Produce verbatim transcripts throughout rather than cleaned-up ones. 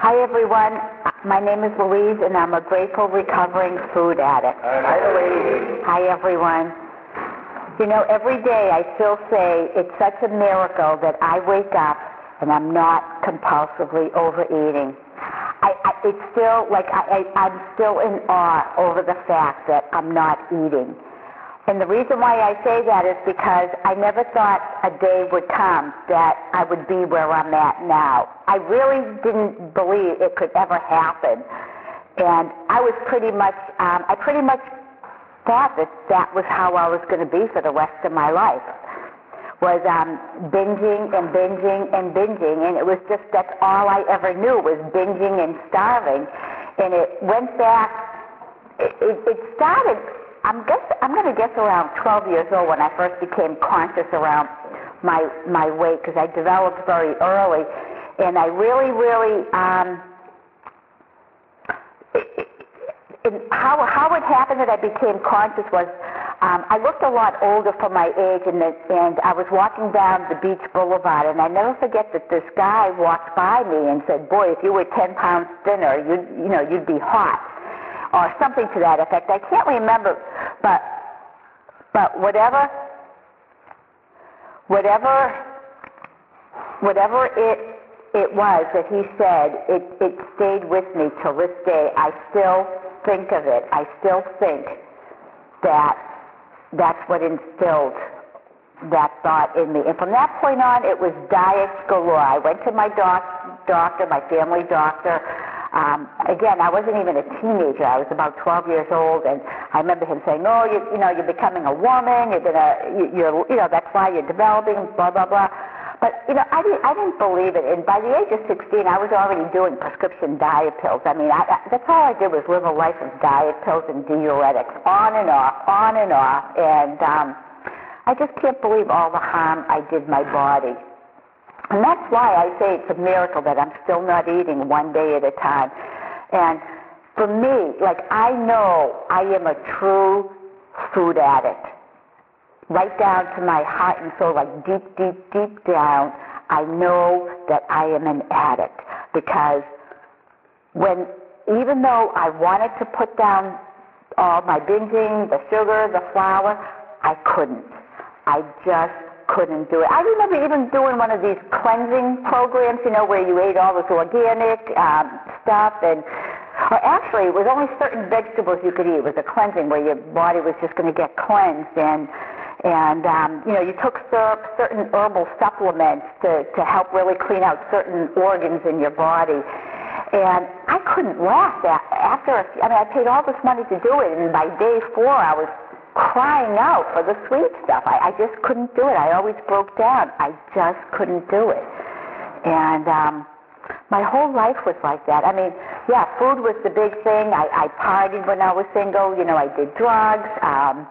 Hi, everyone. My name is Louise, and I'm a grateful, recovering food addict. Hi, Louise. Hi, everyone. You know, every day I still say it's such a miracle that I wake up and I'm not compulsively overeating. I, I, it's still like I, I, I'm still in awe over the fact that I'm not eating. And the reason why I say that is because I never thought a day would come that I would be where I'm at now. I really didn't believe it could ever happen. And I was pretty much, um, I pretty much thought that that was how I was going to be for the rest of my life. Was um, binging and binging and binging, and it was just, that's all I ever knew was binging and starving. And it went back, it, it, it started, I'm guess I'm going to guess around twelve years old when I first became conscious around my my weight, because I developed very early, and I really, really, um, it, it, how how it happened that I became conscious was um, I looked a lot older for my age, and the, and I was walking down the beach boulevard, and I never forget that this guy walked by me and said, "Boy, if you were ten pounds thinner, you'd you know you'd be hot." Or something to that effect. I can't remember, but but whatever, whatever, whatever it it was that he said, it it stayed with me till this day. I still think of it. I still think that that's what instilled that thought in me. And from that point on, it was diets galore. I went to my doc, doctor, my family doctor. Um, again, I wasn't even a teenager. I was about twelve years old, and I remember him saying, "Oh, you, you know, you're becoming a woman. You're gonna, you, you're, you know, that's why you're developing, blah blah blah." But you know, I didn't, I didn't believe it. And by the age of sixteen, I was already doing prescription diet pills. I mean, I, I, that's all I did was live a life of diet pills and diuretics, on and off, on and off. And um, I just can't believe all the harm I did my body. And that's why I say it's a miracle that I'm still not eating one day at a time. And for me, like, I know I am a true food addict. Right down to my heart and soul, like deep, deep, deep down, I know that I am an addict. Because when, even though I wanted to put down all my binging, the sugar, the flour, I couldn't. I just couldn't do it. I remember even doing one of these cleansing programs, you know, where you ate all this organic um, stuff, and or actually it was only certain vegetables you could eat. It was a cleansing where your body was just going to get cleansed, and and um, you know, you took cer- certain herbal supplements to, to help really clean out certain organs in your body. And I couldn't last that after. A few, I mean, I paid all this money to do it, and by day four, I was crying out for the sweet stuff. I, I just couldn't do it. I always broke down. I just couldn't do it. And um, my whole life was like that. I mean, yeah, food was the big thing. I, I partied when I was single. You know, I did drugs. Um,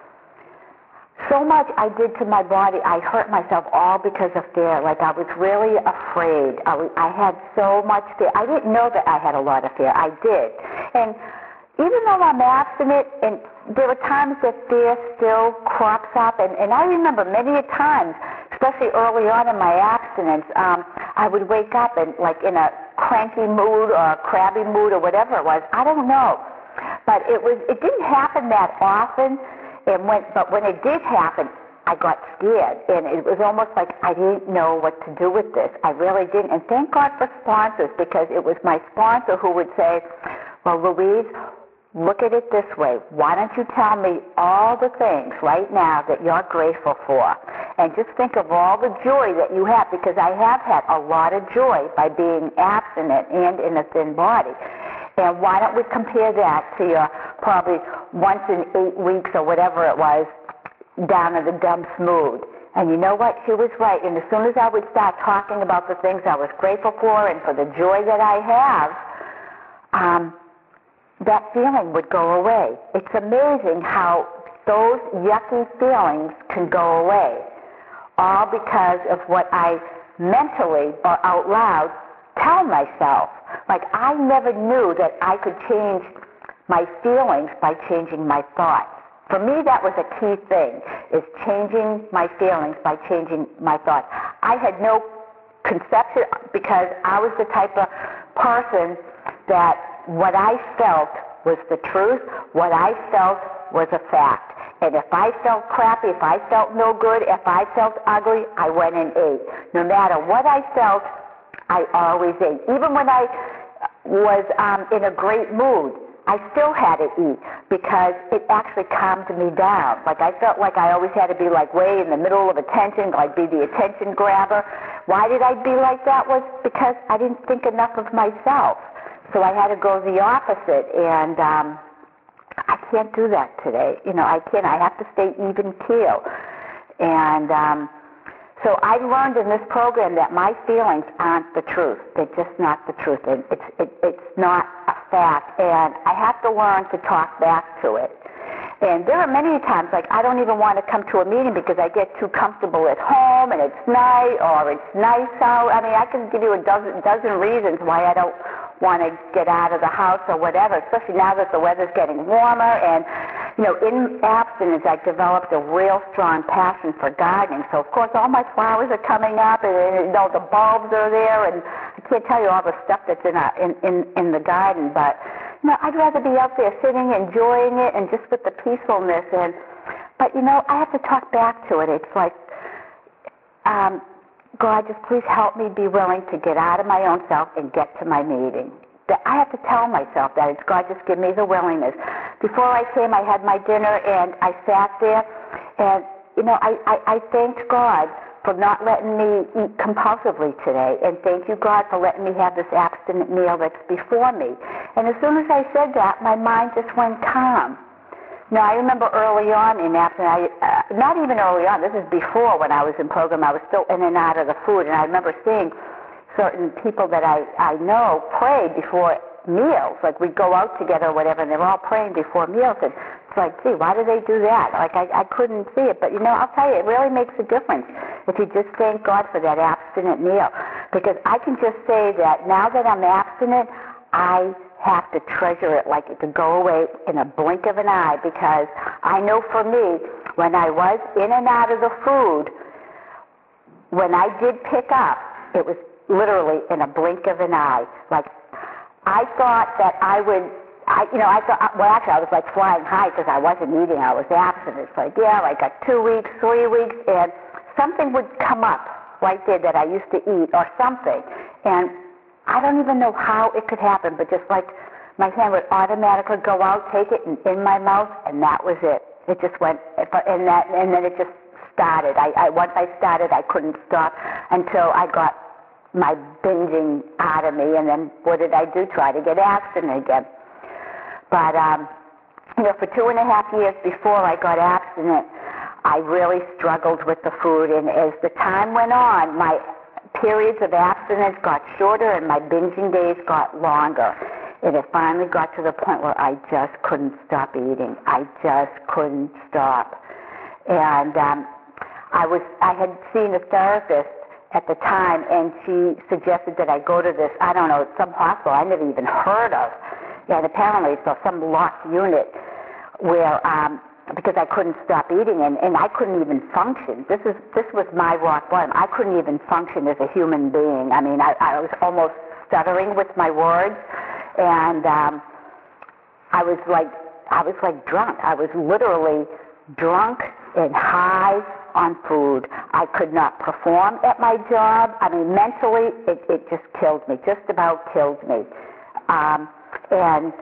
so much I did to my body. I hurt myself all because of fear. Like, I was really afraid. I, was, I had so much fear. I didn't know that I had a lot of fear. I did. And even though I'm abstinent, and there are times that fear still crops up, and, and I remember many a times, especially early on in my abstinence, um, I would wake up and like in a cranky mood or a crabby mood or whatever it was. I don't know, but it was it didn't happen that often, and when but when it did happen, I got scared, and it was almost like I didn't know what to do with this. I really didn't, and thank God for sponsors, because it was my sponsor who would say, "Well, Louise, look at it this way. Why don't you tell me all the things right now that you're grateful for? And just think of all the joy that you have," because I have had a lot of joy by being abstinent and in a thin body. "And why don't we compare that to your probably once in eight weeks or whatever it was down in the dumps mood?" And you know what? She was right. And as soon as I would start talking about the things I was grateful for and for the joy that I have, um, that feeling would go away. It's amazing how those yucky feelings can go away, all because of what I mentally or out loud tell myself. Like, I never knew that I could change my feelings by changing my thoughts. For me, that was a key thing, is changing my feelings by changing my thoughts. I had no conception, because I was the type of person that what I felt was the truth, what I felt was a fact. And if I felt crappy, if I felt no good, if I felt ugly, I went and ate. No matter what I felt, I always ate. Even when I was um, in a great mood, I still had to eat because it actually calmed me down. Like I felt like I always had to be like way in the middle of attention, like be the attention grabber. Why did I be like that? Was because I didn't think enough of myself. So I had to go the opposite, and um, I can't do that today. You know, I can't. I have to stay even keel. And um, so I learned in this program that my feelings aren't the truth. They're just not the truth. And it's it, it's not a fact. And I have to learn to talk back to it. And there are many times, like, I don't even want to come to a meeting because I get too comfortable at home and it's night or it's nice out. I mean, I can give you a dozen, dozen reasons why I don't want to get out of the house or whatever, especially now that the weather's getting warmer. And, you know, in abstinence, I developed a real strong passion for gardening. So, of course, all my flowers are coming up, and, and you know, the bulbs are there, and I can't tell you all the stuff that's in, our, in, in, in the garden, but, you know, I'd rather be out there sitting, enjoying it, and just with the peacefulness. And, but, you know, I have to talk back to it. It's like, um, God, just please help me be willing to get out of my own self and get to my meeting. That I have to tell myself that. It's God, just give me the willingness. Before I came, I had my dinner, and I sat there, and, you know, I, I, I thanked God for not letting me eat compulsively today, and thank you, God, for letting me have this abstinent meal that's before me. And as soon as I said that, my mind just went calm. Now, I remember early on in abstinence, I, uh, not even early on, this is before when I was in program, I was still in and out of the food, and I remember seeing certain people that I, I know pray before meals. Like, we'd go out together or whatever, and they were all praying before meals, and it's like, gee, why do they do that? Like, I, I couldn't see it. But, you know, I'll tell you, it really makes a difference if you just thank God for that abstinent meal. Because I can just say that now that I'm abstinent, I have to treasure it like it could go away in a blink of an eye, because I know for me, when I was in and out of the food, when I did pick up, it was literally in a blink of an eye. Like, I thought that I would, I, you know, I thought, well, actually, I was like flying high because I wasn't eating. I was abstinent. It's like, yeah, like a two weeks, three weeks, and something would come up right there that I used to eat or something. And I don't even know how it could happen, but just like my hand would automatically go out, take it, and in my mouth, and that was it. It just went, and that, and then it just started. I, I once I started, I couldn't stop until I got my binging out of me, and then what did I do? Try to get abstinent again. But, um, you know, for two and a half years before I got abstinent, I really struggled with the food, and as the time went on, my periods of abstinence got shorter and my binging days got longer. And it finally got to the point where I just couldn't stop eating. I just couldn't stop. And um, I was, I had seen a therapist at the time, and she suggested that I go to this, I don't know, some hospital I never even heard of. And apparently it's some locked unit where, um, because I couldn't stop eating, and, and I couldn't even function. This is this was my rock bottom. I couldn't even function as a human being. I mean, I, I was almost stuttering with my words, and um, I was like, I was like drunk. I was literally drunk and high on food. I could not perform at my job. I mean, mentally, it, it just killed me, just about killed me. Um, and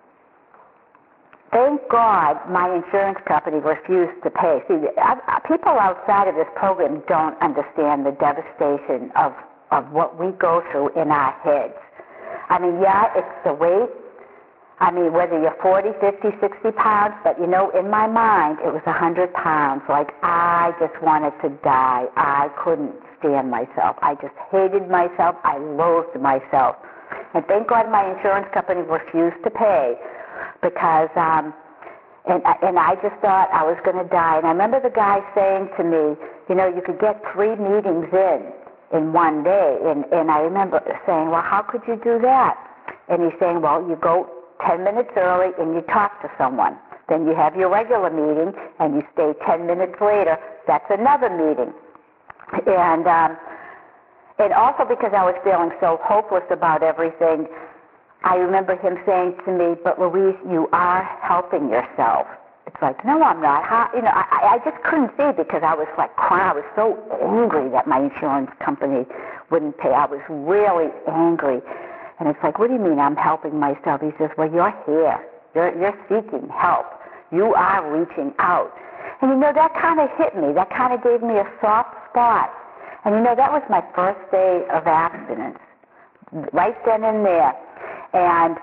thank God my insurance company refused to pay. See, I, I, people outside of this program don't understand the devastation of, of what we go through in our heads. I mean, yeah, it's the weight. I mean, whether you're forty, fifty, sixty pounds, but, you know, in my mind, it was one hundred pounds. Like, I just wanted to die. I couldn't stand myself. I just hated myself. I loathed myself. And thank God my insurance company refused to pay, because, um, and, and I just thought I was going to die. And I remember the guy saying to me, you know, you could get three meetings in in one day. And, and I remember saying, well, how could you do that? And he's saying, well, you go ten minutes early and you talk to someone. Then you have your regular meeting and you stay ten minutes later. That's another meeting. And um, And also because I was feeling so hopeless about everything, I remember him saying to me, "But Louise, you are helping yourself." It's like, no, I'm not. How, you know, I, I just couldn't see because I was like crying. I was so angry that my insurance company wouldn't pay. I was really angry. And it's like, what do you mean I'm helping myself? He says, well, you're here. You're, you're seeking help. You are reaching out. And, you know, that kind of hit me. That kind of gave me a soft spot. And, you know, that was my first day of abstinence, right then and there. And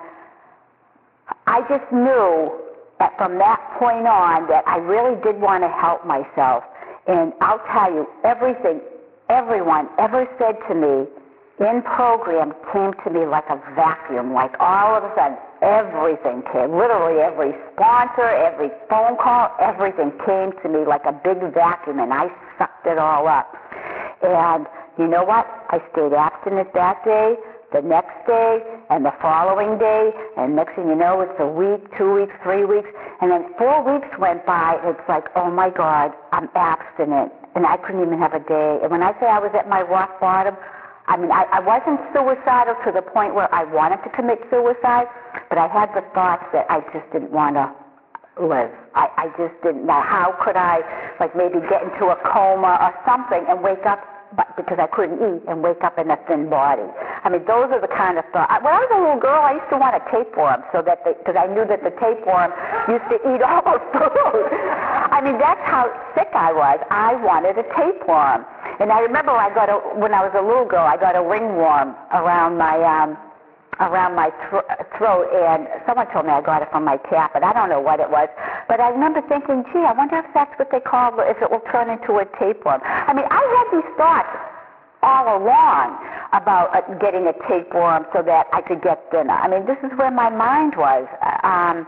I just knew that from that point on that I really did want to help myself. And I'll tell you, everything everyone ever said to me in program came to me like a vacuum, like all of a sudden everything came, literally every sponsor, every phone call, everything came to me like a big vacuum, and I sucked it all up. And you know what? I stayed abstinent that day, the next day, and the following day, and next thing you know, it's a week, two weeks, three weeks, and then four weeks went by, and it's like, oh my God, I'm abstinent, and I couldn't even have a day. And when I say I was at my rock bottom, I mean, I, I wasn't suicidal to the point where I wanted to commit suicide, but I had the thoughts that I just didn't want to live. I, I just didn't know. How could I, like, maybe get into a coma or something and wake up, but because I couldn't eat, and wake up in a thin body. I mean, those are the kind of thoughts. When I was a little girl, I used to want a tapeworm, so that because I knew that the tapeworm used to eat all the food. I mean, that's how sick I was. I wanted a tapeworm. And I remember I got a, when I was a little girl, I got a ringworm around my um, around my thr- throat, and someone told me I got it from my cat, but I don't know what it was. But I remember thinking, gee, I wonder if that's what they call, if it will turn into a tapeworm. I mean, I had these thoughts all along about uh, getting a tapeworm so that I could get thinner. I mean, this is where my mind was. Um,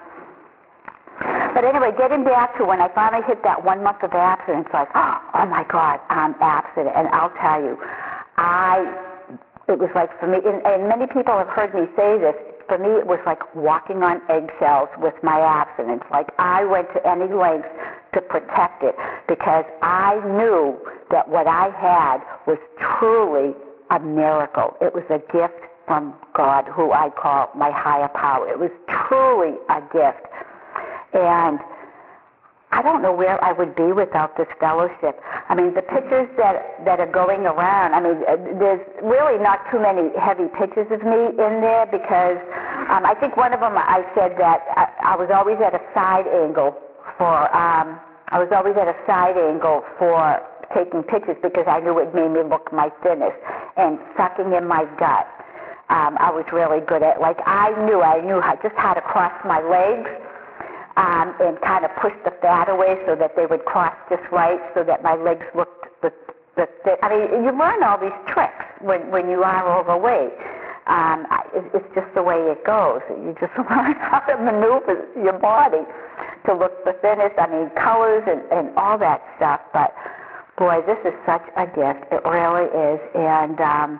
but anyway, getting back to when I finally hit that one month of abstinence, like, oh my God, I'm abstinent. And I'll tell you, I, it was like for me, and, and many people have heard me say this, for me it was like walking on eggshells with my abstinence. Like I went to any lengths to protect it because I knew that what I had was truly a miracle. It was a gift from God, who I call my higher power. It was truly a gift. And I don't know where I would be without this fellowship. I mean, the pictures that, that are going around, I mean, there's really not too many heavy pictures of me in there because um, I think one of them I said that I, I was always at a side angle for, um, I was always at a side angle for taking pictures because I knew it made me look my thinnest. And sucking in my gut, um, I was really good at. Like I knew, I knew how, just how to cross my legs. Um, and kind of push the fat away so that they would cross just right, so that my legs looked the, the, the I mean, you learn all these tricks when, when you are overweight. Um, it, it's just the way it goes. You just learn how to maneuver your body to look the thinnest. I mean, colors and, and all that stuff. But boy, this is such a gift. It really is. And um,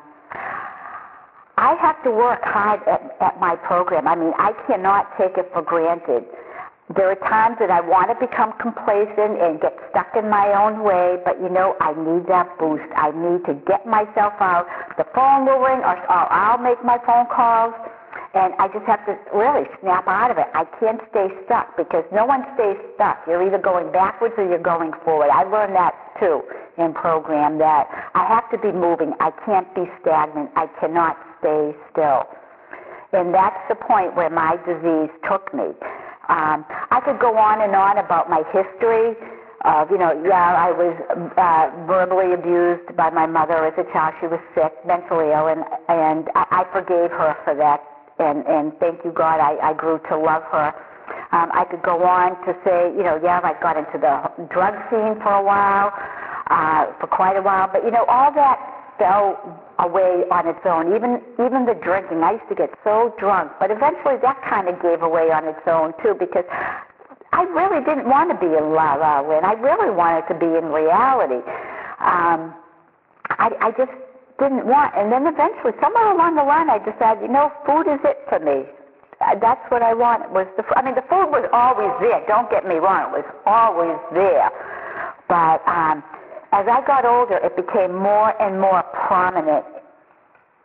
I have to work hard at, at my program. I mean, I cannot take it for granted. There are times that I want to become complacent and get stuck in my own way, but you know, I need that boost. I need to get myself out. The phone will ring, or, or I'll make my phone calls, and I just have to really snap out of it. I can't stay stuck because no one stays stuck. You're either going backwards or you're going forward. I learned that too in program, that I have to be moving. I can't be stagnant. I cannot stay still. And that's the point where my disease took me. Um, I could go on and on about my history of, you know, yeah, I was uh, verbally abused by my mother as a child. She was sick, mentally ill, and, and I, I forgave her for that. And, and thank you, God, I, I grew to love her. Um, I could go on to say, you know, yeah, I got into the drug scene for a while, uh, for quite a while. But, you know, all that fell away on its own. Even even the drinking, I used to get so drunk, but eventually that kind of gave away on its own too, because I really didn't want to be in La La Land. I really wanted to be in reality. Um, I, I just didn't want, and then eventually, somewhere along the line, I decided, you know, food is it for me. Uh, That's what I wanted. Was the? I mean, the food was always there. Don't get me wrong; it was always there, but. Um, As I got older, it became more and more prominent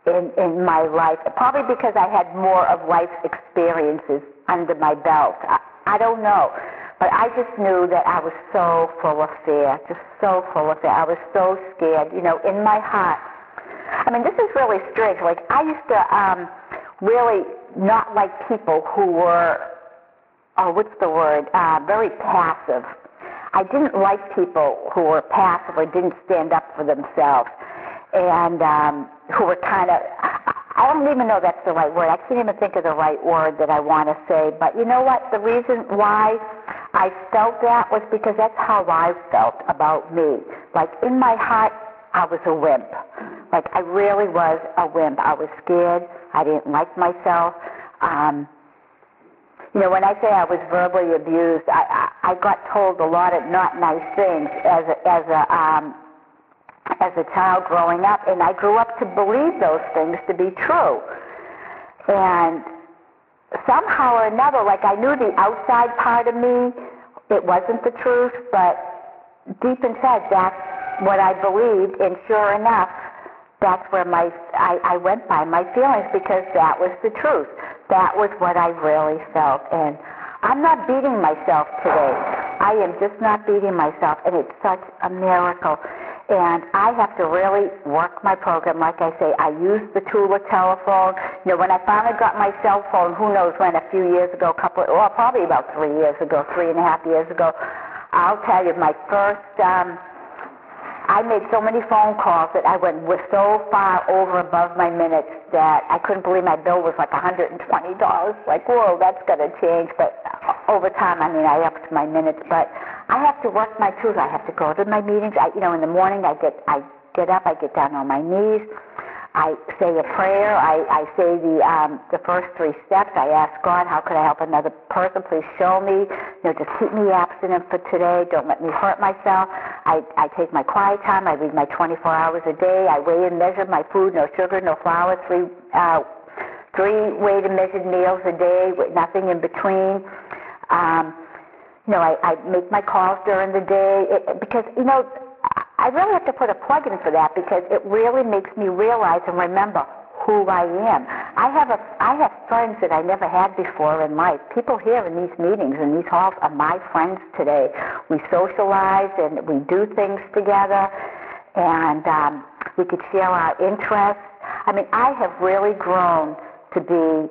in, in my life, probably because I had more of life's experiences under my belt. I, I don't know. But I just knew that I was so full of fear, just so full of fear. I was so scared, you know, in my heart. I mean, this is really strange. Like, I used to um, really not like people who were, oh, what's the word, uh, very passive. I didn't like people who were passive or didn't stand up for themselves, and um, who were kind of, I don't even know that's the right word. I can't even think of the right word that I want to say. But you know what? The reason why I felt that was because that's how I felt about me. Like, in my heart, I was a wimp. Like, I really was a wimp. I was scared. I didn't like myself. Um, you know, when I say I was verbally abused, I, I, I got told a lot of not nice things as a, as a um, as a child growing up, and I grew up to believe those things to be true. And somehow or another, like, I knew the outside part of me, it wasn't the truth, but deep inside, that's what I believed, and sure enough, that's where my I, I went by my feelings, because that was the truth. That was what I really felt. And I'm not beating myself today. I am just not beating myself, and it's such a miracle. And I have to really work my program. Like I say, I use the tool of telephone. You know, when I finally got my cell phone, who knows when, a few years ago, a couple, well, probably about three years ago, three and a half years ago, I'll tell you, my first, um, I made so many phone calls that I went was so far over above my minutes that I couldn't believe my bill was like one hundred twenty dollars. Like, whoa, that's got to change. But over time, I mean, I upped my minutes. But I have to work my tools. I have to go to my meetings. I, you know, in the morning, I get I get up, I get down on my knees. I say a prayer. I, I say the um, the first three steps. I ask God, how could I help another person? Please show me. You know, just keep me abstinent for today. Don't let me hurt myself. I, I take my quiet time. I read my twenty-four hours a day. I weigh and measure my food. No sugar, no flour. Three uh, three weighed and measured meals a day with nothing in between. Um, you know, I, I make my calls during the day it, because, you know, I really have to put a plug in for that, because it really makes me realize and remember who I am. I have a I have friends that I never had before in life. People here in these meetings and these halls are my friends today. We socialize and we do things together, and um, we could share our interests. I mean, I have really grown to be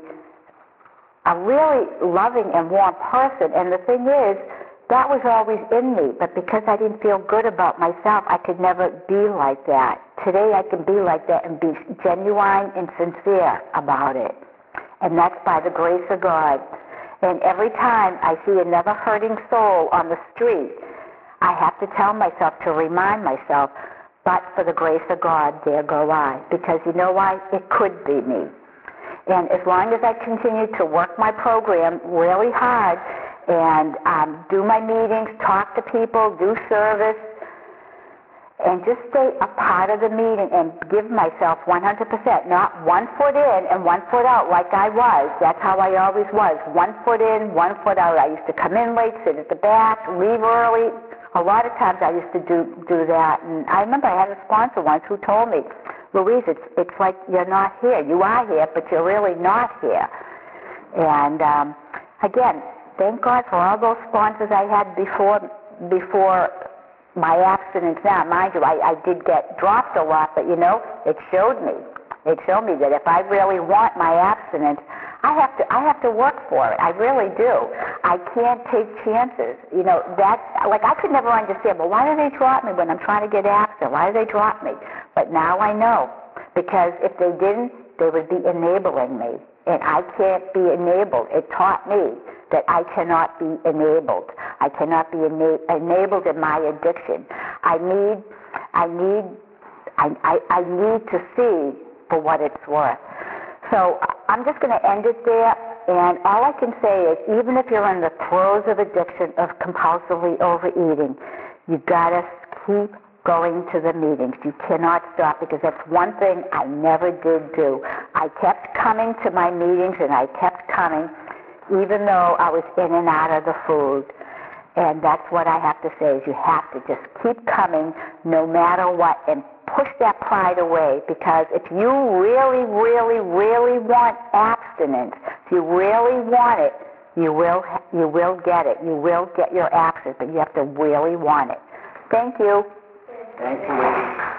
a really loving and warm person, and the thing is, that was always in me, but because I didn't feel good about myself, I could never be like that. Today I can be like that and be genuine and sincere about it. And that's by the grace of God. And every time I see another hurting soul on the street, I have to tell myself, to remind myself, but for the grace of God, there go I. Because you know why? It could be me. And as long as I continue to work my program really hard, and um, do my meetings, talk to people, do service, and just stay a part of the meeting and give myself one hundred percent, not one foot in and one foot out like I was. That's how I always was, one foot in, one foot out. I used to come in late, sit at the back, leave early. A lot of times I used to do, do that. And I remember I had a sponsor once who told me, Louise, it's, it's like you're not here. You are here, but you're really not here. And um, again, thank God for all those sponsors I had before before my abstinence. Now, mind you, I, I did get dropped a lot, but, you know, it showed me. It showed me that if I really want my abstinence, I have to I have to work for it. I really do. I can't take chances. You know, that's, like, I could never understand, well, why do they drop me when I'm trying to get abstinent? Why do they drop me? But now I know, because if they didn't, they would be enabling me. And I can't be enabled. It taught me that I cannot be enabled. I cannot be ena- enabled in my addiction. I need, I need, I, I, I need to see for what it's worth. So I'm just going to end it there. And all I can say is, even if you're in the throes of addiction, of compulsively overeating, you got to keep going to the meetings. You cannot stop, because that's one thing I never did do. I kept coming to my meetings, and I kept coming, even though I was in and out of the food. And that's what I have to say, is you have to just keep coming no matter what, and push that pride away, because if you really, really, really want abstinence, if you really want it, you will, you will get it. You will get your abstinence, but you have to really want it. Thank you. Thank you, lady.